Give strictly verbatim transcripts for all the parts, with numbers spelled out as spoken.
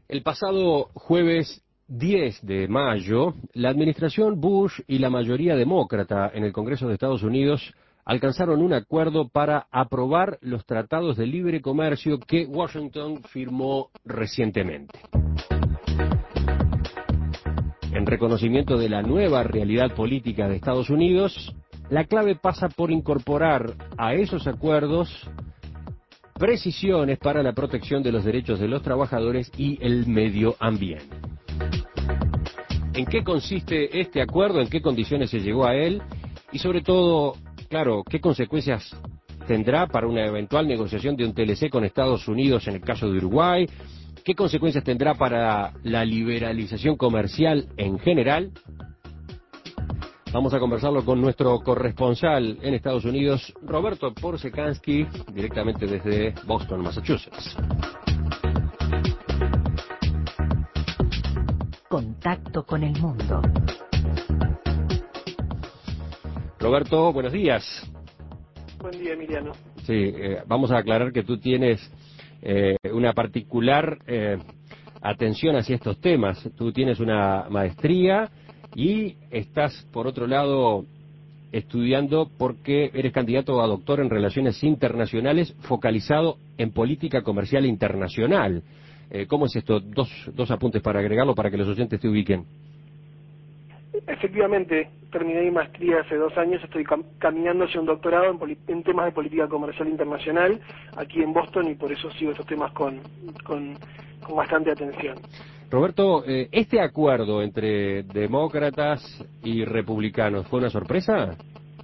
El pasado jueves diez de mayo, la administración Bush y la mayoría demócrata en el Congreso de Estados Unidos alcanzaron un acuerdo para aprobar los tratados de libre comercio que Washington firmó recientemente. En reconocimiento de la nueva realidad política de Estados Unidos, la clave pasa por incorporar a esos acuerdos precisiones para la protección de los derechos de los trabajadores y el medio ambiente. ¿En qué consiste este acuerdo? ¿En qué condiciones se llegó a él? Y sobre todo, claro, ¿qué consecuencias tendrá para una eventual negociación de un T L C con Estados Unidos en el caso de Uruguay? ¿Qué consecuencias tendrá para la liberalización comercial en general? Vamos a conversarlo con nuestro corresponsal en Estados Unidos, Roberto Porzekansky, directamente desde Boston, Massachusetts. Contacto con el mundo. Roberto, buenos días. Buen día, Emiliano. Sí, eh, vamos a aclarar que tú tienes eh, una particular eh, atención hacia estos temas. Tú tienes una maestría y estás, por otro lado, estudiando porque eres candidato a doctor en Relaciones Internacionales focalizado en política comercial internacional. Eh, ¿Cómo es esto? Dos, dos apuntes para agregarlo para que los oyentes te ubiquen. Efectivamente, terminé mi maestría hace dos años, estoy cam caminando hacia un doctorado en, en temas de política comercial internacional aquí en Boston y por eso sigo estos temas con, con, con bastante atención. Roberto, eh, ¿este acuerdo entre demócratas y republicanos fue una sorpresa?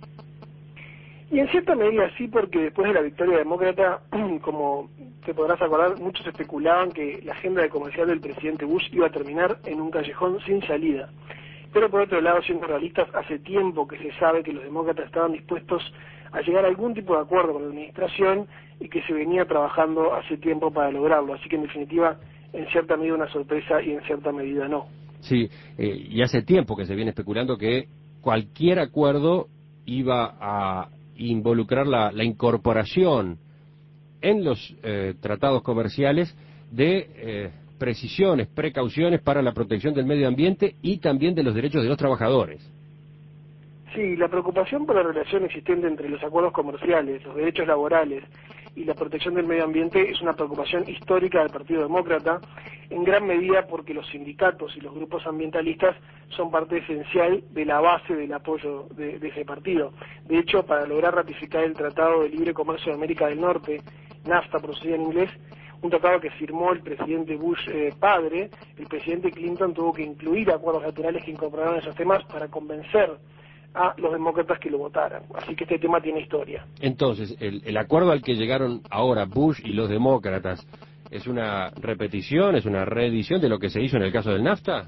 Y en cierta medida sí, porque después de la victoria demócrata, como te podrás acordar, muchos especulaban que la agenda comercial del presidente Bush iba a terminar en un callejón sin salida. Pero por otro lado, siendo realistas, hace tiempo que se sabe que los demócratas estaban dispuestos a llegar a algún tipo de acuerdo con la administración y que se venía trabajando hace tiempo para lograrlo. Así que en definitiva, en cierta medida una sorpresa y en cierta medida no. Sí, eh, y hace tiempo que se viene especulando que cualquier acuerdo iba a involucrar la, la incorporación en los eh, tratados comerciales de eh, precisiones, precauciones para la protección del medio ambiente y también de los derechos de los trabajadores. Sí, la preocupación por la relación existente entre los acuerdos comerciales, los derechos laborales y la protección del medio ambiente es una preocupación histórica del Partido Demócrata, en gran medida porque los sindicatos y los grupos ambientalistas son parte esencial de la base del apoyo de, de ese partido. De hecho, para lograr ratificar el Tratado de Libre Comercio de América del Norte, NAFTA por su sigla en inglés, un tratado que firmó el presidente Bush eh, padre, el presidente Clinton tuvo que incluir acuerdos laterales que incorporaran esos temas para convencer a los demócratas que lo votaran. Así que este tema tiene historia. Entonces, el, el acuerdo al que llegaron ahora Bush y los demócratas, ¿es una repetición, es una reedición de lo que se hizo en el caso del NAFTA?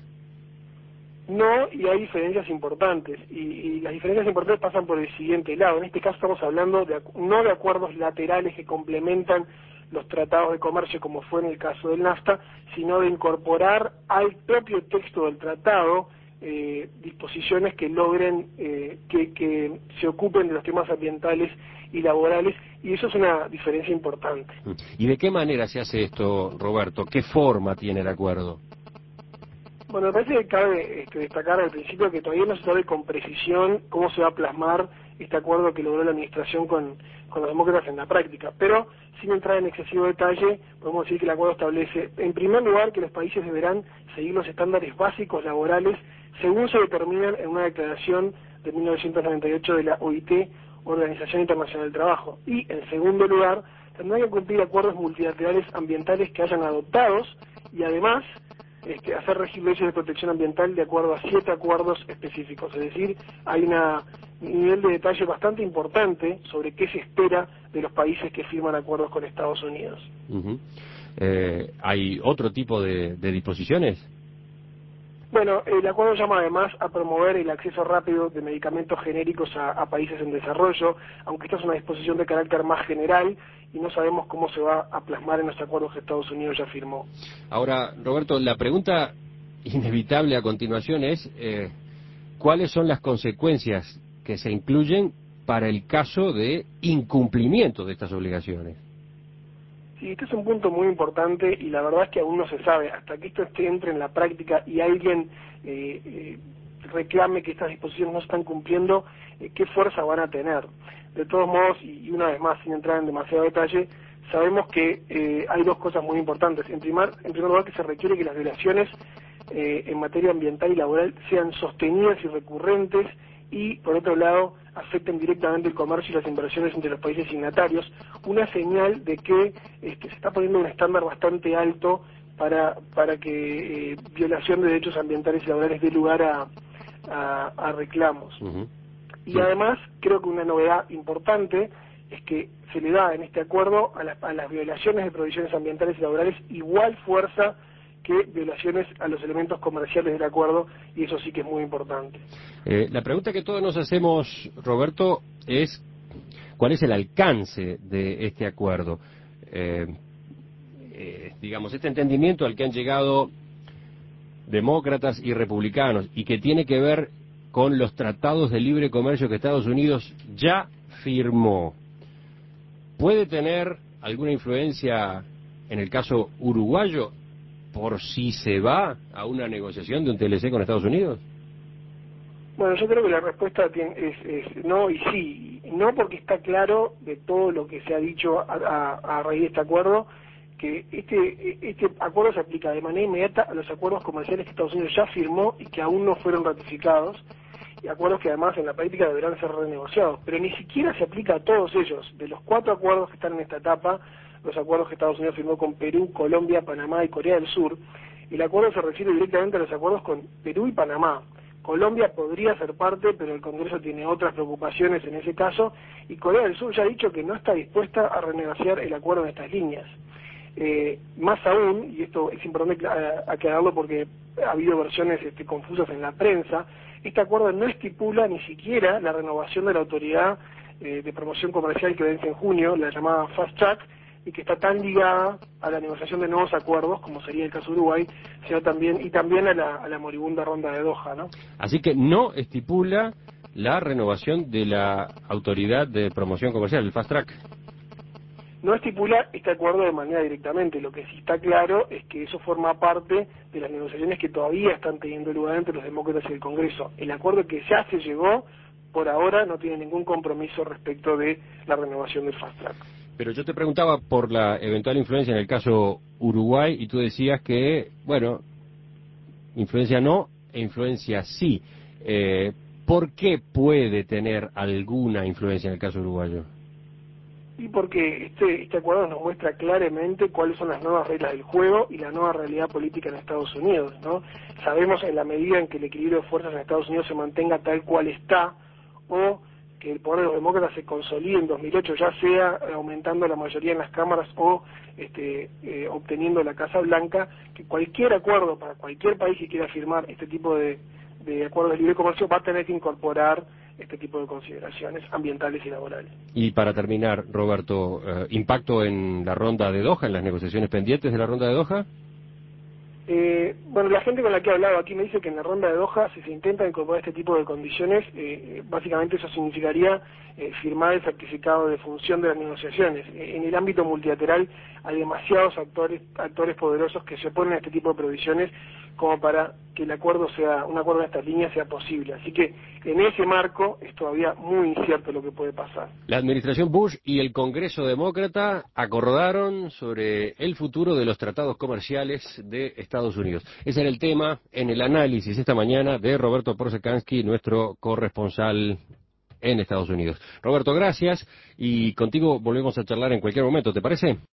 No, y hay diferencias importantes, y, y las diferencias importantes pasan por el siguiente lado. En este caso estamos hablando de, no de acuerdos laterales que complementan los tratados de comercio como fue en el caso del NAFTA, sino de incorporar al propio texto del tratado eh, disposiciones que logren eh, que, que se ocupen de los temas ambientales y laborales, y eso es una diferencia importante. ¿Y de qué manera se hace esto, Roberto? ¿Qué forma tiene el acuerdo? Bueno, me parece que cabe este, destacar al principio que todavía no se sabe con precisión cómo se va a plasmar este acuerdo que logró la administración con, con los demócratas en la práctica, pero sin entrar en excesivo detalle, podemos decir que el acuerdo establece, en primer lugar, que los países deberán seguir los estándares básicos laborales según se determinan en una declaración de mil novecientos noventa y ocho de la O I T, Organización Internacional del Trabajo, y en segundo lugar, tendrán que cumplir acuerdos multilaterales ambientales que hayan adoptados y además Este, hacer regir leyes de protección ambiental de acuerdo a siete acuerdos específicos. Es decir, hay una, un nivel de detalle bastante importante sobre qué se espera de los países que firman acuerdos con Estados Unidos. Uh-huh. eh, ¿Hay otro tipo de, de disposiciones? Bueno, el acuerdo llama además a promover el acceso rápido de medicamentos genéricos a, a países en desarrollo, aunque esta es una disposición de carácter más general y no sabemos cómo se va a plasmar en los acuerdos que Estados Unidos ya firmó. Ahora, Roberto, la pregunta inevitable a continuación es eh, ¿cuáles son las consecuencias que se incluyen para el caso de incumplimiento de estas obligaciones? Sí, este es un punto muy importante y la verdad es que aún no se sabe, hasta que esto esté, entre en la práctica y alguien eh, eh, reclame que estas disposiciones no se están cumpliendo, eh, qué fuerza van a tener. De todos modos, y, y una vez más, sin entrar en demasiado detalle, sabemos que eh, hay dos cosas muy importantes. En primer, en primer lugar, que se requiere que las violaciones eh, en materia ambiental y laboral sean sostenidas y recurrentes, y por otro lado afecten directamente el comercio y las inversiones entre los países signatarios, una señal de que este, se está poniendo un estándar bastante alto para para que eh, violación de derechos ambientales y laborales dé lugar a, a, a reclamos. Uh-huh. Y Sí. además creo que una novedad importante es que se le da en este acuerdo a, la, a las violaciones de provisiones ambientales y laborales igual fuerza que violaciones a los elementos comerciales del acuerdo, y eso sí que es muy importante. Eh, la pregunta que todos nos hacemos, Roberto, es ¿cuál es el alcance de este acuerdo? Eh, eh, digamos, este entendimiento al que han llegado demócratas y republicanos y que tiene que ver con los tratados de libre comercio que Estados Unidos ya firmó, ¿puede tener alguna influencia en el caso uruguayo por si se va a una negociación de un T L C con Estados Unidos? Bueno, yo creo que la respuesta tiene, es, es no y sí. No, porque está claro de todo lo que se ha dicho a, a, a raíz de este acuerdo, que este, este acuerdo se aplica de manera inmediata a los acuerdos comerciales que Estados Unidos ya firmó y que aún no fueron ratificados, y acuerdos que además en la práctica deberán ser renegociados, pero ni siquiera se aplica a todos ellos. De los cuatro acuerdos que están en esta etapa, los acuerdos que Estados Unidos firmó con Perú, Colombia, Panamá y Corea del Sur, el acuerdo se refiere directamente a los acuerdos con Perú y Panamá. Colombia podría ser parte, pero el Congreso tiene otras preocupaciones en ese caso, y Corea del Sur ya ha dicho que no está dispuesta a renegociar el acuerdo en estas líneas. Eh, más aún, y esto es importante aclararlo porque ha habido versiones este, confusas en la prensa, este acuerdo no estipula ni siquiera la renovación de la autoridad eh, de promoción comercial que vence en junio, la llamada Fast Track, y que está tan ligada a la negociación de nuevos acuerdos, como sería el caso de Uruguay, sino también, y también a la, a la moribunda ronda de Doha, ¿no? Así que no estipula la renovación de la autoridad de promoción comercial, el Fast Track. No estipula este acuerdo de manera directamente. Lo que sí está claro es que eso forma parte de las negociaciones que todavía están teniendo lugar entre los demócratas y el Congreso. El acuerdo que ya se llegó, por ahora, no tiene ningún compromiso respecto de la renovación del Fast Track. Pero yo te preguntaba por la eventual influencia en el caso Uruguay y tú decías que, bueno, influencia no e influencia sí. Eh, ¿Por qué puede tener alguna influencia en el caso uruguayo? Y porque este, este acuerdo nos muestra claramente cuáles son las nuevas reglas del juego y la nueva realidad política en Estados Unidos, ¿no? Sabemos, en la medida en que el equilibrio de fuerzas en Estados Unidos se mantenga tal cual está, o que el poder de los demócratas se consolide en dos mil ocho, ya sea aumentando la mayoría en las cámaras o este, eh, obteniendo la Casa Blanca, que cualquier acuerdo para cualquier país que quiera firmar este tipo de, de acuerdos de libre comercio va a tener que incorporar este tipo de consideraciones ambientales y laborales. Y para terminar, Roberto, eh, ¿impacto en la ronda de Doha, en las negociaciones pendientes de la ronda de Doha? Eh, bueno, la gente con la que he hablado aquí me dice que en la ronda de Doha, si se intenta incorporar este tipo de condiciones, eh, básicamente eso significaría eh, firmar el certificado de función de las negociaciones. Eh, en el ámbito multilateral hay demasiados actores actores poderosos que se oponen a este tipo de provisiones como para que el acuerdo sea un acuerdo de estas líneas sea posible. Así que en ese marco es todavía muy incierto lo que puede pasar. La administración Bush y el Congreso Demócrata acordaron sobre el futuro de los tratados comerciales de Estados Unidos. Ese era el tema en el análisis esta mañana de Roberto Porzekansky, nuestro corresponsal en Estados Unidos. Roberto, gracias, y contigo volvemos a charlar en cualquier momento, ¿te parece?